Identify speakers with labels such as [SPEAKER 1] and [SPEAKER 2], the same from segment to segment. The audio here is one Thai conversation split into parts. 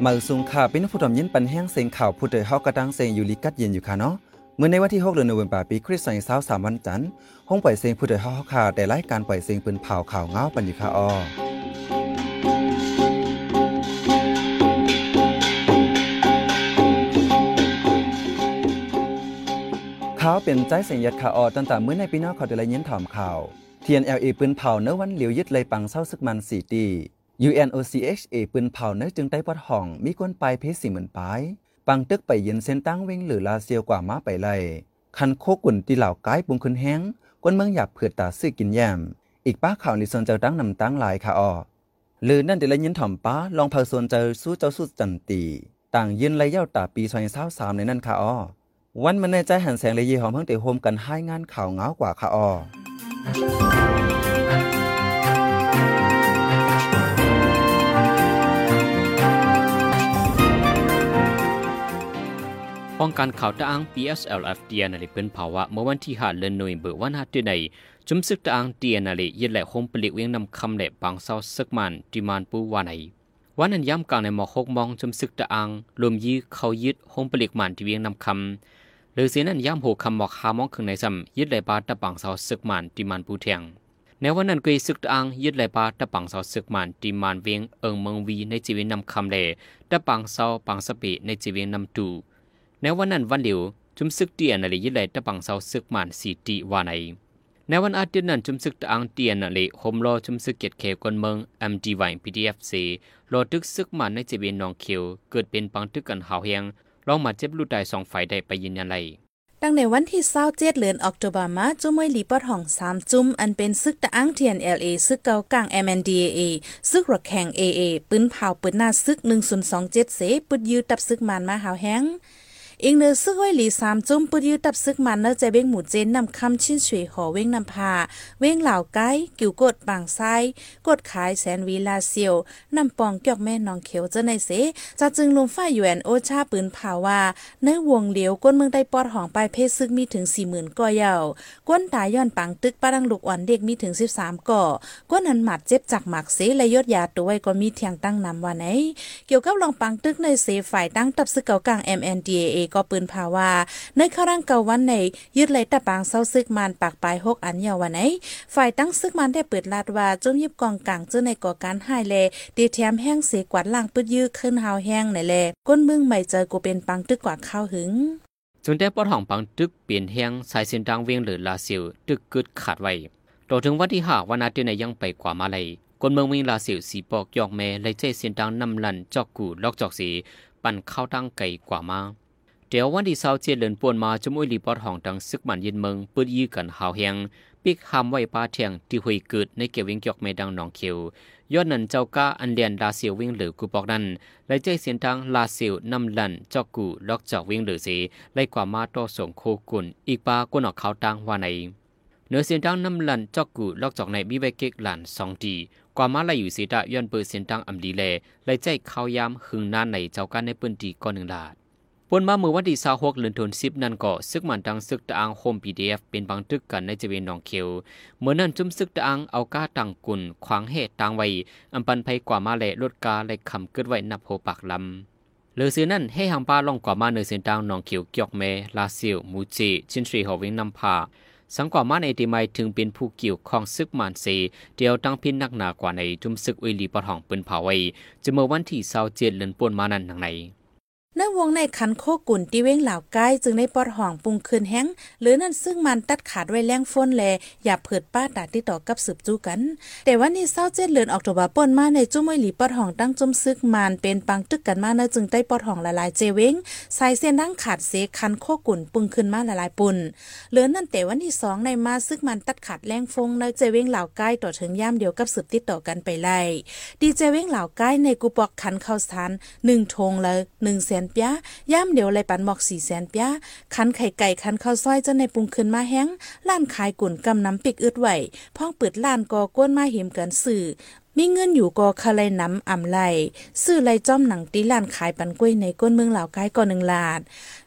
[SPEAKER 1] มาสูงข่าวเป็นผู้ทำยินปันแห้งเสียงข่าวผู้เตยเฮากระดังเสียงอยู่ลิกัดเย็นอยู่ค่ะเนาะเมื่อในวันที่6 เดือนธันวาคมปีคริสต์ศักราช23วันจันทร์ห้องปล่อยเสียงผู้เตยเฮาค่ะได้รายการปล่อยเสียงปืนเผาข่าวเงาปันอยู่ค่ะข่าวเป็นใจเสียงยัดข่าวตั้งแต่เมื่อในปีนอกเขาได้รายงานถามข่าว TNLA ปืนเผาเนื้อวันเหลียวยึดเลยปังเศร้าซึกมัน4 ตี UNOCHA ปืนเผาเนื้อจึงได้ปอดห้องมีก้นปลายเพชร40,000ปลายปังตึกไปเย็นเส้นตั้งเว้งหรือลาเซียวกว่าม้าไปไล่คันโคกุ่นตีเหล่าก้ายปุงขึ้นแห้งก้นเมืองหยาบเผือดตาซื้อกินแยมอีกป้าข่าวลิซอนเจ้าตั้งนำตั้งหลายค่ะหรือนั่นเดี๋ยวเลยยินถ่อมป้าลองเผาส่วนเจอสู้เจ้าสู้จันตีต่างยืนไรเย้าตาปี2023ในนั่นค่ะวันมันในใจหันแสงเลยยี่หอมเพิ่งเตะโฮมกันให้งานข่าวเงากว่าค่ะ
[SPEAKER 2] ป้องกันข่าวตะอัง PSLF เดียนาลีเป็นภาวะเมื่อวันที่5 เดือนหน่วยเบิกวัน5 เดือนในจุมซึกตะอังเดียนาลียึดแหล่โฮมผลิตเวียงนำคำแหล่บางเศร้าซึกมันดิมานปูวาในวันนั้นย้ำกลางในหมอก6 มองจุมซึกตะอังรวมยื้อเขายึดโฮมผลิตมันที่เวียงนำคำหรือเสียนั้นย้ำโหคำหมอก5 มองขึ้นในซ้ำยึดแหล่บาตะบางเศร้าซึกมันดิมานปูเทียงในวันนั้นกุยซึกตะอังยึดแหล่บาตะบางเศร้าซึกมันดิมานเวียงเมืองวีในจีเวียงนำคำแหล่ตะบางเศร้าบางสปีในจีเวียงนำตูในวันนั้นวันเดียวจุมซึกเตียนนาลียึดไหลตะบังเสาซึกมัน4 ตีวาในในวันอาทิตย์นั้นจุมซึกตะอังเตียนนาลีโฮมรอจุมซึกเกียรติเขกวนเมือง MDY PDFC รอตึกซึกมันในจีเวียนนองเขียวเกิดเป็นปังตึกกันหาวเฮียงลองมาเจ็บลูกได้2 ฝ่ายได้ไปยืนยันไร
[SPEAKER 3] ตั้งในวันที่27 เดือนออกตุลาคมจุ้มวยลีปอดห้อง3 จุ้มอันเป็นซึกตะอัง TNLA ซึกเก่ากลาง MNDAA ซึกระแข่ง AA ปืนเผาปืนหน้าซึก1027เสปึดยื้อตับซึกมันมาหาวแห้งอีกเนื้อซึกไว้หลี3 จุ้มปุดยืดตับซึกมันเนื้อใจเว้งหมู่เจนนำคำชิ้นช่วยหอเว้งนำพาเว้งเหล่าไก่กิ่วกดปางไซกดขายแสนวีลาเซียวนำปองเกี่ยวแม่นองเขียวเจ้าในเสจะจึงลงฝ่ายUNOชาปืนผ่าว่าในวงเหลียวก้นเมืองได้ปอดห้องปลายเพศซึกมีถึง 40,000 ก่อเยาก้นตายย้อนปังตึกป้าดังลูกอ่อนเด็กมีถึง13 ก่อก้นนั้นหมัดเจ็บจากหมักเสและยดยาตัวไว้ก็มีเทียงตั้งนำว่าไหนเกี่ยวกับลองปังตึกในเสฝ่ายตั้งตับซึกเก่ากลาง MNDAAก็ปืนภาวาในข้าร่างเก่าวันในยึดไหลตะปางเศร้าซึกมันปากปลาย6 อันยาววันไหนฝ่ายตั้งซึกมันได้เปิดลาดว่าจุ่มยิบกองกลางเจ้าในก่อการหายแลตีแถมแห้งเสกวาดล่างปืดยื้อขึ้นหาวแห้งในแลก้นเมืองใหม่เจอกูเป็นปังตึกกว่าข้าวหึง
[SPEAKER 2] จนได้ปอดห้องปังตึกเปลี่ยนแห้งสายเส้นทางเวียงหรือลาเซียวตึกกึดขาดไว้ต่อถึงวันที่5 วันอาทิตย์ในยังไปกว่ามาเลยคนเมืองเวียงลาเซียวสีปอกยอกแม่เลยใจเส้นทางนำลันจอกกูลอกจอกสีปั่นเข้าตั้งไก่กว่ามาเดี๋ยววันที่27 เดือนป่วนมาจมวยลีปอดห้องดังซึกมันยินเมืองปืดยื้อกันหาวแหงปิกหามไว้ป้าเทียงที่หุยเกิดในเกี่ยวเวียงจอกแม่ดังหนองเขียวยอดนั้นเจ้าก้าอันเลียนลาเซียวเวียงหรือกูปอกนั้นและใจเส้นทางลาเซียวนำลันจอกกูลอกจอกเวียงหรือสีไล่กว่ามาต่อส่งโคกุนอีกปากวนออกเขาตังว่าในเนื้อเส้นทางนำลันจอกกูลอกจอกในมีไว้เก็กหลาน2 ทีกว่ามาไล่อยู่สีดะย้อนเปิดเส้นทางอำดีแลไล่ใจเข้ายามหึงนานในเจ้าก้าในปืนตีก่อน1 ลาดปนมาเมื่อวันที่26 เดือนธันวาคมนั่นก็ซึกมันดังซึกตะอังโฮม PDF เป็นบางตึกกันในจีเวนหนองเขียวเมื่อนั้นจุมซึกตะอังเอาก้าตังกุนขวางเหตุตังไว้อำปันภัยกว่ามาแหล่ลดกาและคำเกิดไว้นับโหปากลำเหลือซื้อนั่นให้หางปลาลองกว่ามาในเส้นทางหนองเขียวเกียกแม่ลาเซียวมูจิชินทรีหอวิงนำพาสังกว่ามาในตีไมถึงเป็นผู้เกี่ยวข้องซึกมันเซเดียวตั้งพินนักหนากว่าในจุมซึกอุยลีปอดห้องปืนเผาไว้จะเมื่อวันที่27 เดือนป่วนมานั้นทางใน
[SPEAKER 3] ในวงในคันโคกุ่นที่เว้งเหล่าใกล้จึงได้ปอดห่องปุงคืนแห้งหรือนั่นซึ่งมันตัดขาดไว้แรงฝนแลอย่าเผิดป้าตาที่ต่อกับสืบจู้กันแต่วันนี้27 เดือนออกตุลาป่นมาในจุ้มวยหลีปอดห่องตั้งจุ้มซึกมันเป็นปังตึกกันมาเนจึงได้ปอดห่องละลายเจเว้งสายเส้นดังขาดเสคันโคกุ่นปุงคืนมาละลายปุ่นเหลือนั่นแต่วันที่2ในมาซึกมันตัดขาดแรงฟงในเจเว้งเหล่าใกล้ต่อถึงย่ามเดียวกับสืบติดต่อกันไปไล่ดีเจเว้งเหล่าใกล้ในกูปอกคันเข้าสถาน1 ธงละ100,000 ปะย่ามเดี๋ยวเลยปันหมอก400,000 ปะคันไข่ไก่คันข้าวซอยจะในปรุงขึ้นมาแห้งร้านขายกุ่นกำน้ำปิกอึดไหวพ้องเปิดร้านกอก้นมาหิมกันสื่อมีเงินอยู่กอคาไลน้ำอ่ำไหลซื้อไรจ้อมหนังตีร้านขายปันกล้วยในก้นเมืองเหล่าใกล้ก่อ1 ลาด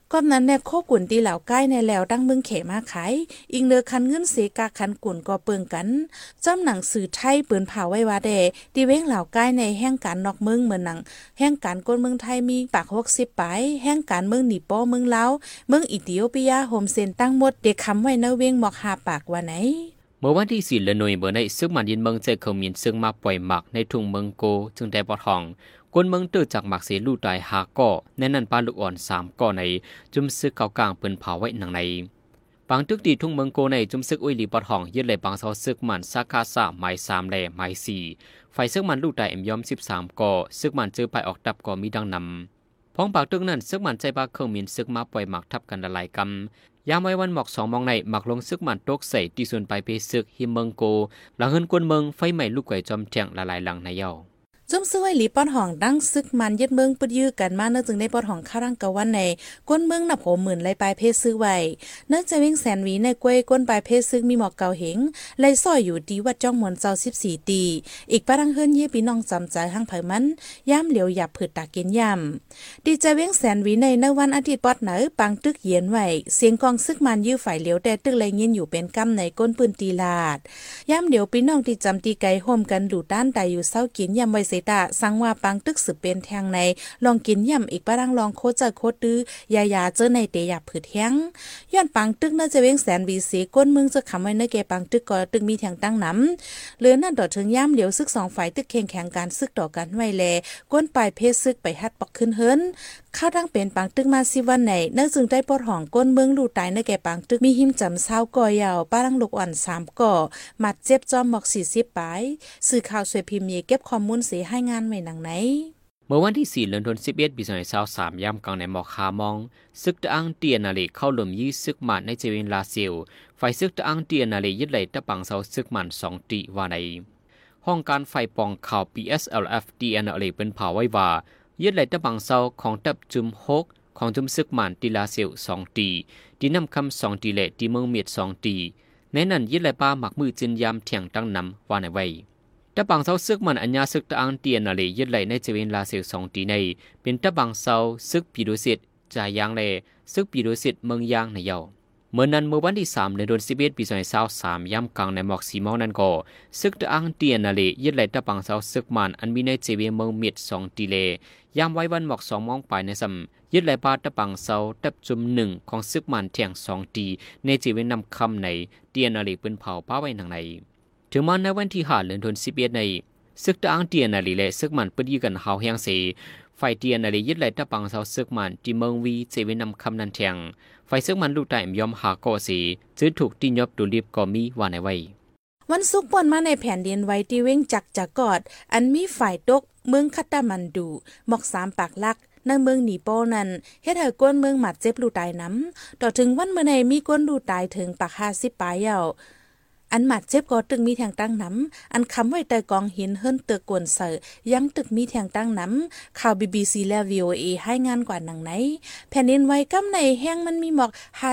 [SPEAKER 3] ก้อนนั้นแน่โคกุ่นตีเหล่าใกล้ในแล้วดังเมืองเขมาขายอิงเลือคันเงินเสกาคันกุ่นก็เปิงกันจำหนังสือไทยปืนเผาไว้ว่าแดตีเว้งเหล่าใกล้ในแห่งการนอกเมืองเหมือนหนังแห่งการก้นเมืองไทยมีปาก60ปลายแห่งการเมืองหนีป้อเมืองลาวเมืองอิธิโอเปียโฮมเซนตั้งหมดเด็กคำไว้เนเว้งหมอก5ปากว่าไหน
[SPEAKER 2] เมื่อวันที่4เดือนหน่วยเบอร์ในซึ่งมันยินเมืองเจอเขามีนซึ่งมาปล่อยหมักในทุ่งเมืองโกจึงได้ปอทองกวนเมืองเตือจากหมักเสลูตาย5ก่อแน่นันปลาลูกอ่อน3ก่อในจุ่มซึกเก่ากลางปืนเผาไว้หนังในบางตึกตีทุ่งเมืองโกในจุ่มซึกอุ้ยลีปอทองยึดเลยบางเสาซึกมันซาคาซาไม้3แลไม้4ไฟซึกมันลูกตายยอม13ก่อซึกมันเจอไปออกดับก่อมีดังนำพ้องปากตึกนั้นซึกมันใจบาเครื่องมีนซึกมาปล่อยหมักทับกันละลายกำยามไว้วันหมอก2มองในหมักลงซึกมันตกใส่ที่ส่วนไปเพซึกหิมเมืองโกหลังเฮินกวนเมืองไฟใหม่ลูกไก่จอมแจงละลายหลังในเยา
[SPEAKER 3] จุ่มซื้อไว้หลีป้อนห้องดังซึกมันยึดเมืองปึดยื้อกันมาเนื่องจึงได้ป้อนห้องข้ารังกะวันในก้นเมืองนับโหหมื่นไล่ปลายเพศซื้อไว้เนื่องจะวิ่งแสนวีในกล้วยก้นปลายเพศซึกมีหมอกเก่าเหงไล่ซ่อยอยู่ดีวัดจ้องมวนเจ้า14ตีอีกป้าดังเฮิรนเย่พี่น้องจำใจหั่งไผมันย่ำเหลียวหยับผืดตากินย่ำดีใจวิ่งแสนวีในวันอาทิตย์ปอดเหนือปังตึกเย็นไว้เสียงกองซึกมันยื้อฝ่ายเหลียวแต่ตึกเลยเงียนอยู่เป็นกำในก้นปืนตีลาดย่ำเหลียวพี่น้องที่จำตีไก่โฮมกันดูด้านใดอยู่เศร้ากินย่ำไว้เสตาสังว่าปังตึกสืบเป็นแทงในลองกินย่ำอีกป้าดังลองโคจะโคดื้อยาเจอในเตยหยับผืดแห้งย้อนปังตึกน่าจะเว้งแสนวีสีก้นมึงจะขำไว้ในแกปังตึกก็ตึกมีแทงตั้งน้ำเหลือนั่นต่อถึงย่ำเหลียวซึก2ฝ่ายตึกแข่งแข่งการซึกต่อกันไว้แลก้นปลายเพศซึกไปฮัดปอกขึ้นเฮิรนข้าวดังเป็นปังตึกมาสิวันไหนเนื่องจึงได้ปอดห่องก้นเมืองลู่ตายในแก่ปังตึกมีหิมจำเศร้าก่อยาวป้าดังลูกอ่อน3ก่อมัดเจ็บจอมหมอก40ปลายสื่อข่าวสวยพิมพ์เก็บข้อมูลเสียให้งานไว้หนังไหน
[SPEAKER 2] เมื่อวันที่4เดือนธันวาคมปี2023ย่ำกลางในหมอกคามองซึกตะอังเตียนาลีเข้าหลุมยี่ซึกมันในเจวินลาเซียวไฟซึกตะอังเตียนาลียึดไหลตะปังเสาซึกมัน2ตีว่าในห้องการไฟปองข่าว PSLF ตีนาลีเป็นเผาไว้ว่ายึดไหลตะปังเสาของตับจุม6ของจุมซึกมันตีลาเซียว2ตีตีน้ำคำ2ตีเละตีเมืองเมียด2ตีในนั้นยึดไหลป้าหมักมือจินยามเถียงตั้งนำว่าในไว้ตะบังเซาซึกมันอัญญาซึกตะอังเตียนนาลียึดไหลในเจวินลาเซียว2ตีในเป็นตะบังเซาซึกปีโดสิตจายางเลซึกปีโดสิตเมืองยางในเยาเมื่อนั้นเมื่อวันที่3เดือน11ปี2023ย่ำกลางในหมอก4มองนั้นก็ซึกตะอังเตียนนาลียึดไหลตะบังเซาซึกมันอันมีในเจวินเมืองเมียด2ตีเลยามไว้วันหมอก2มองปลายในซ้ำยึดไหลปาตะบังเซาตับจุม1ของซึกมันเถียง2ตีในเจวินนำคำในเตียนนาลีปืนเผาป้าไว้หนังในถึงมาในวันที่5เดือนธันวาคมในซึกตะอังเตียนาลีและซึกมันปึดยื้อกันหาวแหงเสไฟเตียนาลียึดไหลตะปังเสาซึกมันที่เมืองวีเจวินำคำนันแทงไฟซึกมันลูกแต่ยอมหาก่อสีจื้อถูกตีนยบดูรีบก็มีว่าในไว้
[SPEAKER 3] วันศุกร์ป่นมาในแผ่นดินไว้ที่เว้งจักจะกอดอันมีฝ่ายตกเมืองคัตตามันดูหมอก3ปากลักในเมืองหนีโปนั้นเฮ็ดให้ก้นเมืองหมัดเจ็บลูตายน้ำต่อถึงวันเมื่อในมีก้นลูตายถึงปาก50ปลายเยาอันหมัดเจ็บก็ตึกมีแทงตั้งน้ำอันคำไว้แต่กองหินเฮิรนเตือกวนเสือยังตึกมีแทงตั้งน้ำข่าว BBC และ VOA ให้งานกว่าหนังไหนแผ่นดินไหวกำในแห้งมันมีหมอก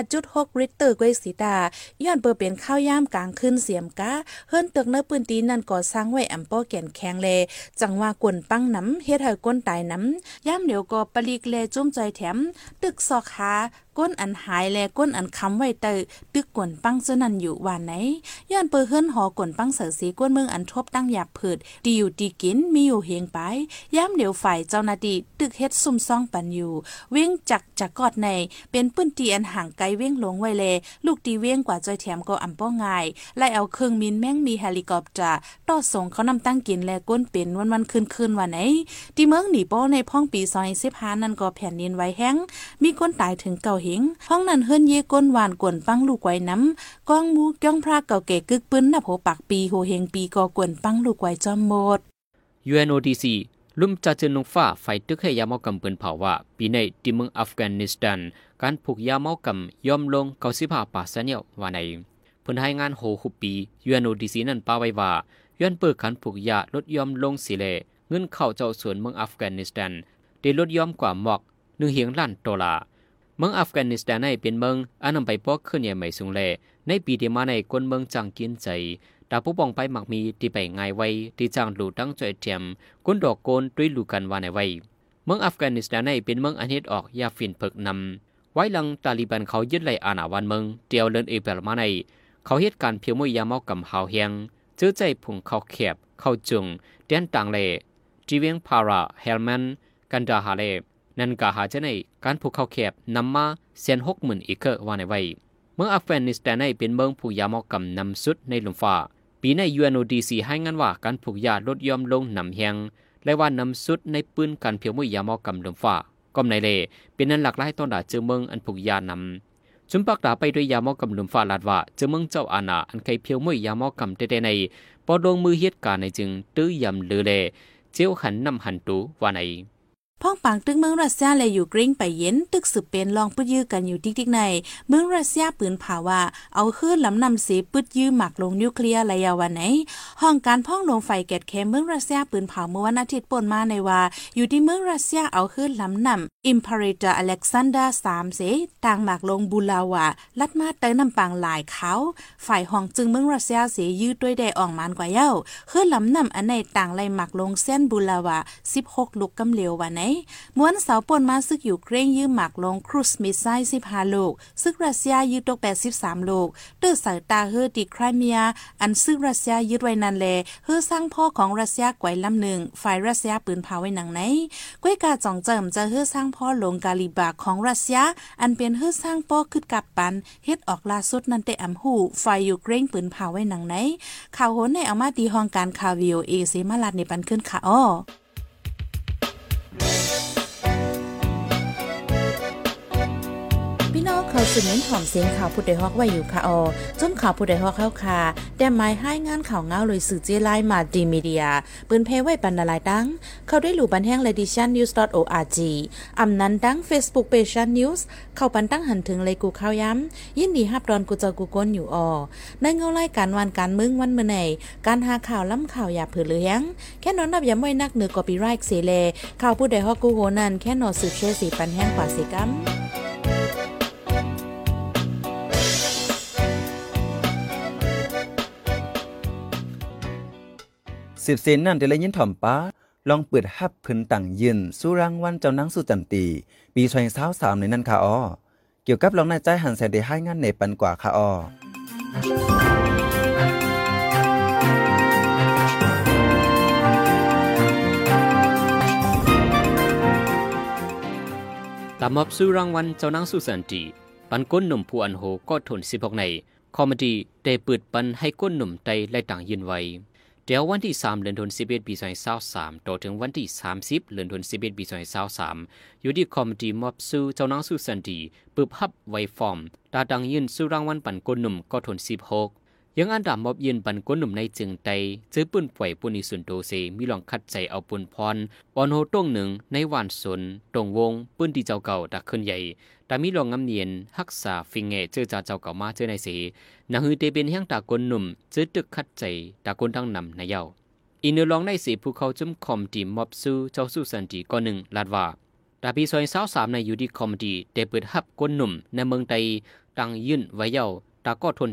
[SPEAKER 3] 5.6 ริกเตอร์กวยสีตาย้อนเปิดเป็นข้าวยามกลางคืนเสียมกะเฮิรนตึกเนื้อปืนตีนั่นก่อสร้างไว้อำป้อแก่นแข็งแลจังว่ากวนปังน้ำเฮ็ดให้ก้นตายน้ำย่ามเดี๋ยวก็ปลีกแลจุ้มใจแถมตึกซอกหาก้นอันหายและก้นอันค้ำไว้เตอตึกกวนปังเจนั่นอยู่ว่าไหนย้อนเปิดเฮิรนหอกวนปังเสือสีก้นเมืองอันทบตั้งหยาบผืดดีอยู่ดีกินมีอยู่เฮงไปย่ามเดี๋ยวฝ่ายเจ้าหน้าที่ตึกเฮ็ดซุ่มซ่องปันอยู่เว้งจักจะกอดในเป็นปื้นตีอันห่างไกลเว้งลงไว้แลลูกตีเว้งกว่าจอยแถมก็อำป้อง่ายไล่เอาเครื่องมินแม่งมีเฮลิคอปเตอร์ต่อส่งเขานำตั้งกินและก้นเป็นวันคืนว่าไหนที่เมืองหนีป้อในพ้องปี2015นั่นก็แผ่นดินไหวแห้งมีคนตายถึง9เหงห้องนั้นเฮิรนเย่ก้นหวานกวนปังลูกไว้น้ำก้องมูก้องพระเก่าเก๋กึกปื้นนับโหปากปีโหเฮงปีก็กวนปังลูกไว้จอมหมด
[SPEAKER 2] UNODC ลุ่มจ่าเจินลงฟ้าไฟตึกให้ยาเมากำปืนเผาว่าปีในที่เมืองอัฟกานิสถานการผูกยาเมากำยอมลง95%เนี่ยว่าในเพิ่นให้งานโหคุปี UNODC นั้นป้าไว้ว่าย้อนเปิดการผูกยาลดยอมลงสิเลเงินเข้าเจ้าส่วนเมืองอัฟกานิสถานได้ลดยอมกว่าหมอก$1 ล้านเมืองอัฟกานิสถานในเป็นเมืองอันนำไปปอกขึ้นใหญ่ใหม่สูงแลในปีที่มาในคนเมืองจังกินใจดาผู้ปองไปมักมีที่ไปง่ายไว้ที่จังหลูตั้งใจเทียมก้นดอกโกนด้วยลูกันว่าในไว้เมืองอัฟกานิสถานในเป็นเมืองอันเฮ็ดออกยาฝิ่นเพิกนำไว้หลังตาลีบันเขายึดไล่อาณาวันเมืองเดียวเลินเอเปลมาในเขาเหตุการณ์เพียวมวยยามอกำหาวเฮียงเจอใจผงเขาแคบเขาจุงเดียนต่างเลจีเวียงพาราเฮลแมนกันดาฮาเลนันกาหาจะในการผูกเขาแคบนำมา160,000 อีกว่าในไว้เมืองอัฟกานิสถานในเป็นเมืองผูกยามอกำนำสุดในลมฟ้าปีใน UNODC ให้งานว่าการผูกยาลดย่อมลงนำเฮียงและว่านำสุดในปืนการเพียวมวยยามอกำลมฟ้าก็ในเลเป็นนั้นหลักหลายตอนด่าเจอเมืองอันผูกยานำจุมปักดาไปด้วยยามอกำลมฟ้าลาดว่าเจอเมืองเจ้าอาณาอันไกเพียวมวยยามอกำเตในปอดลงมือเหตุการณ์ในจึงตื้อยำลือเลเจียวขันนำหันตูว่าใน
[SPEAKER 3] พ่องปางตึกเมืองรัสเซียและยูเครนไปเย็นตึกสืบเป็นลองปื้ดยื้อกันอยู่ติ๊กๆในเมืองรัสเซียปืนผ่าว่าเอาขึ้นลำนำเสปื้ดยื้อหมักลงนิวเคลียร์ระยะวันไหนห้องการพ่องลงไฟแกดแคมเมืองรัสเซียปืนผ่าเมื่อวันอาทิตย์ป่นมาในว่าอยู่ที่เมืองรัสเซียเอาขึ้นลำนำ Imperator Alexander 3เสต่างหมักลงบูลาวาลัดมาเตยน้ำปังหลายเขาฝ่ายห้องจึงเมืองรัสเซียเสยื้อด้วยได้อ่องมันกว่าเย้าขึ้นลำนำอันในต่างไล่หมักลงเส้นบูลาวา16 ลูกกำเหลววันไหนม้วนเสาป่นมาซึกอยู่เคร่งยืมหมักลงครูซมิสไซล์15 ลูกซึกรัสเซียยืดตก83 ลูกตื้อสายตาเฮอดีไครเมียอันซึกรัสเซียยึดไว้นันแลเฮอสร้างพ่อของรัสเซียไกวลำหนึ่งฝ่ายรัสเซียปืนพาไว้หนังไหนก้วยกาจ่องเจิมจะเฮอสร้างพ่อลงกาลิบาของรัสเซียอันเป็นเฮอสร้างป้อขึ้นกับปันเฮ็ดออกล่าสุดนันเตอำหูฝ่ายยูเครนปืนพาไว้หนังไหนข่าวโหนในเอามาตีห้องการข่าว VOA เสมาลาดในปันขึ้นค่ะอ้อพี่น้องเขาสืบเน้นถ่อมเสียงข่าวผู้ใดฮอกไว้อยู่ค่ะจนข่าวผู้ใดฮอกเข้าค่ะแต่หมายให้งานข่าวเงาเลยสื่อเจไลน์มาดีมีเดียปืนเพไว้ปันนาลายดังเขาได้หลู่บันแห้ง leditionnews.org อำนั้นดัง Facebook page news เข้าปันตั้งหันถึงเลยกูข่าวย้ำยินดีฮับดอนกูเจอกูก้นอยู่ในเงาไล่การวันการมึงวันเมื่อไหนการหาข่าวล้ำข่าวอย่าเผือเลี้ยงแค่นอนนับย้ำไว้นักเหนือกอปีไรค์เสเลข่าวผู้ใดฮอกกูโหนั่นแค่นอสืบเชื่อสีปันแห้งกว่าสีกัม
[SPEAKER 1] 10 เซนนั่นเดลยินถ่อมป้าลองเปิดฮับพื้นต่างยืนสู้รางวัลเจ้านางสุจันตีปี2023ในนั้นค่ะเกี่ยวกับลองนายใจหันแสนได้ให้งานในปันกว่าค่ะ
[SPEAKER 2] ตามมอบสู้รางวัลเจ้านางสุจันตีปันก้นหนุ่มผู้อันโหก็ทน16ในคอมเมดี้ได้เปิดปันให้ก้นหนุ่มไตและต่างยืนไว้เดี๋ยววันที่3เดือนธันวาคมปี2023ต่อถึงวันที่30เดือนธันวาคมปี2023อยู่ที่คอมเมดี้มอบสู้เจ้านางสุสันติปึบฮับไวฟอร์มตาดังยืนสู้รางวัลปันก้นหนุ่มก็ทน16ยังอันดามอบยืนปันก้นหนุ่มในจึงไตเจอปืนป่วยปุนิสุนโตเซมีลองคัดใจเอาปุนพรออนโฮต้งหนึ่งในวานสนตรงวงปืนที่เจ้าเก่าดักขึ้นใหญ่แต่มีลองงำเนียนฮักษาฟิงเงเจอจ่าเจ้าเก่ามาเจอในเสนังฮือเตเป็นแห่งตากลหนุ่มเจอตึกคัดใจตากลทั้งนำในเย้าอินเนอร์ลองในเสภูเขาจุ่มคอมดีมอบสู้เจ้าสู้สันติก็หนึ่งลาดว่าตาปี2023ในอยู่ที่คอมดีได้เปิดฮับกลหนุ่มในเมืองไทยตั้งยื่นไว้เย้าตาก็ทน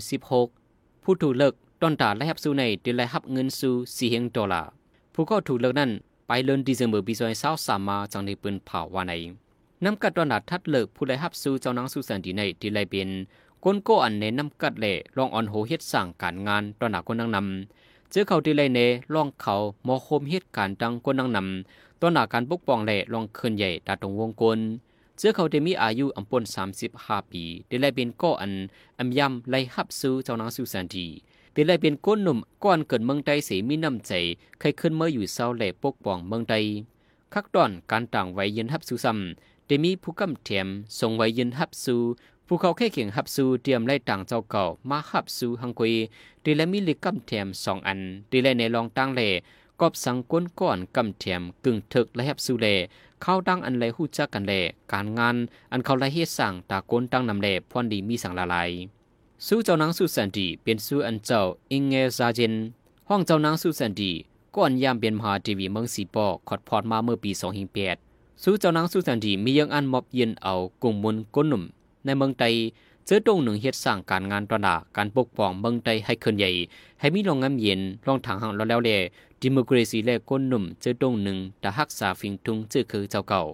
[SPEAKER 2] 16ผู้ถูกเลิกตอนตาและฮับสู้ในเดือนไล่ฮับเงินสู้$4,000ผู้ก็ถูกเลิกนั้นไปเดือนธันวาคมปี2023มาจังในปืนเผาว่าในนำกัดตอนนัดทัดเลิกผู้ไล่ฮับสู้เจ้านางสู้สันติในที่ไล่เป็นก้นโกอันเนนำกัดเล่ลองอ่อนโหเฮ็ดสร้างการงานตอนหนาคนดังนำเจอเขาที่ไล่เนลองเขามอโคมเฮ็ดการดังคนดังนำตอนหนาการปกป้องเล่ลองคืนใหญ่ตาตรงวงกลเจอเขาที่มีอายุอำปน35 ปีที่ไล่เป็นก้อันอำยำไล่ฮับสู้เจ้านางสู้สันติที่ไล่เป็นก้นหนุ่มก่อนเกิดเมืองไทยเสมีน้ำใจใครขึ้นเมื่ออยู่เศร้าเล่ปกป้องเมืองไทยคักตอนการต่างไว้ยืนฮับสู้ซ้ำได้มีผู้กำเทียมส่งไว้ยืนฮับสู้ผู้เขาแค่เขียงฮับซูเตรียมไล่ต่างเจ้าเก่ามาฮับซูฮังกุยดีและมีลิกำแถม2 อันดีและในรองตั้งเล่กอบสังก้นก่อนกำแถมกึ่งถึกและฮับซูเล่เข้าดังอันไล่ฮู้จักกันเล่การงานอันเขาไล่เฮ็ดสั่งตาก้นตั้งนำเล่พรดีมีสังละลายสู้เจ้านางสู้สันติเป็นสู้อันเจ้าอิงเงซาเจนห้องเจ้านางสู้สันติก่อนยามเป็นมหาเทวีเมืองสีปอขอดพอดมาเมื่อปี2008สู้เจ้านางสู้สันติมียังอันมอบเย็นเอากลุ่มมนก้นหนุ่มในเมืองไทยเจอตรงหนึ่งเฮ็ดสร้างการงานตระหนักการปกป้องเมืองไทยให้เคลื่อนใหญ่ให้มีโรงงานเย็นรองทางห่างแล้วแลดิโมคราซีและก้นหนุ่มเจอตรงหนึ่งแต่ฮักษาฟิงทุงเจอคือเจ้าเก่า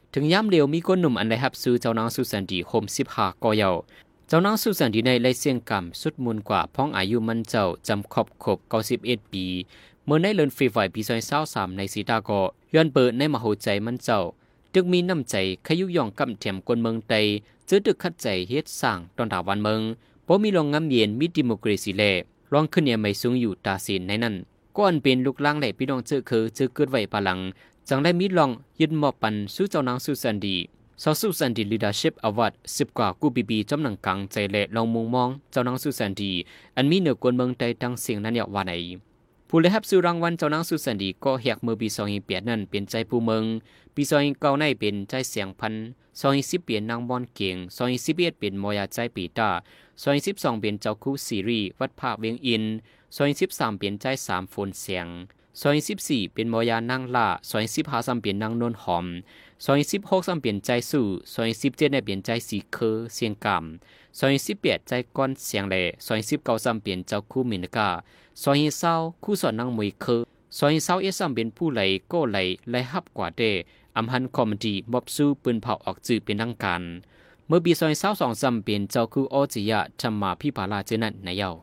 [SPEAKER 2] ถึงย้ำเร็วมีก้นหนุ่มอันใดฮับซื้อเจ้านางสุสันดีโฮม15ก่อเยาเจ้านางสุสันดีในไล่เสียงกรรมสุดมุนกว่าพ้องอายุมันเจ้าจำครบ91ปีเมื่อในเลินฟรีไฟปี2023ในสีตาก็ย้อนเปิดในมโหใจมันเจ้าตึกมีน้ำใจขยุยองกำเทียมกวนเมืองไตจื้อตึกขัดใจเฮ็ดสร้างตอนดาวันเมืองบ่มีรองงำเย็นมีดิโมคราซีแลรองขึ้นเนี่ยไม่สูงอยู่ตาศีลในนั้นก็อันเป็นลูกล่างและพี่น้องเจอคือเจอเกิดไว้พลังจังได้มีลองยึดมอบปันสู้เจ้านางสุสันดีซอสุสันดี leadership award 10 กว่ากูปีจำหนังกังใจและลองมุงมองเจ้านางสุสันดีอันมีเหนือกวนเมืองไตทั้งเสียงนั้นเนี่ยว่าไหนผู้ได้รับซื้อรางวัลเจ้านางสุสันดีก็แหกมือปี2008นั้นเป็นใจผู้เมืองปี2009ในเป็นใจเสียงพัน2010เป็นนางบอนเก่ง2011เป็นมอยาใจปีตา2012เป็นเจ้าคู่ซีรีส์วัดภาคเวียงอิน2013เป็นใจ3โฟนเสียง2014เป็นมอยานางล่า2015เป็นนางนนหอม2016เปลี่ยนใจสู่2017ได้เปลี่ยนใจสีเคอเสียงกำ2018ใจก้อนเสียงแหล่2019เปลี่ยนเจ้าคู่มินกา2020คู่สอนนางมวยเคอ2021เป็นผู้ไหลก็ไหลไล่ฮับกว่าเดอำหันคอมเมดี้มอบสู้ปืนเผาออกจือเป็นทางการเมื่อปี2022เป็นเจ้าคู่ออจิยะธรรมาพิภาลาเจนันในเยา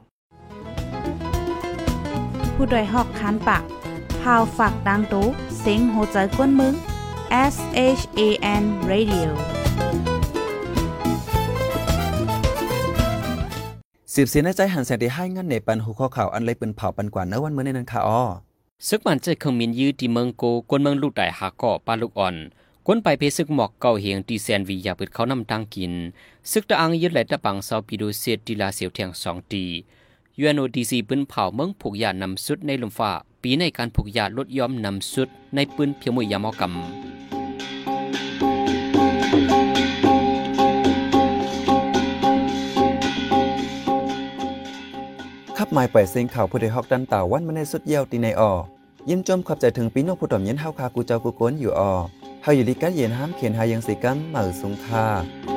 [SPEAKER 3] ผู้โดยหอกคันปากพาวฝากดังตู้เสียงโหใจกวนมึงSHAN Radio
[SPEAKER 1] สืบเสียในใจหันแสงที่ให้งั้นในปันหัวข้อข่าวอันเลยเป็นเผาปันกว่าเนื้อวันเมื่อในนั้นค่ะอ้อ
[SPEAKER 2] ซึกมันใจเครื่องมินยื้อที่เมืองโกกวนเมืองลูกไต่หาเกาะปลาลูกอ่อนกวนไปเพซึกหมอกเก่าเหียงตีแซนวียาเปิดเขานำตังกินซึกตะอังยึดไหลตะปังเซาปิโดเซียดีลาเสียวเทียง2ตีUNODC ปืนเผาเมืองผูกยานำสุดในลมฟ้าปีในการผูกยาลดย้อมนำสุดในปืนเพียงมวยยามอกำ
[SPEAKER 1] ขับหมายปล่อยเสียงข่าวผู้ใดฮอกดันต่าวันมาในสุดเยี่ยวตีในอยิ้มจมขอบใจถึงปีน้องผู้ต่อมเย็นเฮาคากูเจ้ากูโกนอยู่เฮาอยู่ลีกัดเย็นห้ามเขียนหายังสีกัมเหมือสุงคา